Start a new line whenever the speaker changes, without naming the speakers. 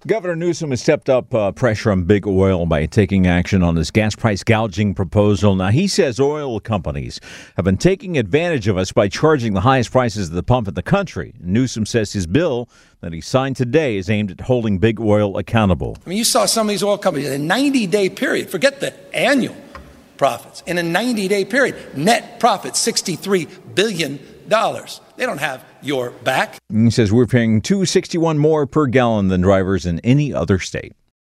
Governor Newsom has stepped up pressure on big oil by taking action on this gas price gouging proposal. Now, he says oil companies have been taking advantage of us by charging the highest prices at the pump in the country. Newsom says his bill that he signed today is aimed at holding big oil accountable.
I mean, you saw some of these oil companies in a 90-day period, forget the annual profits, in a 90-day period, net profit $63 billion. They don't have your back.
He says we're paying $2.61 more per gallon than drivers in any other state.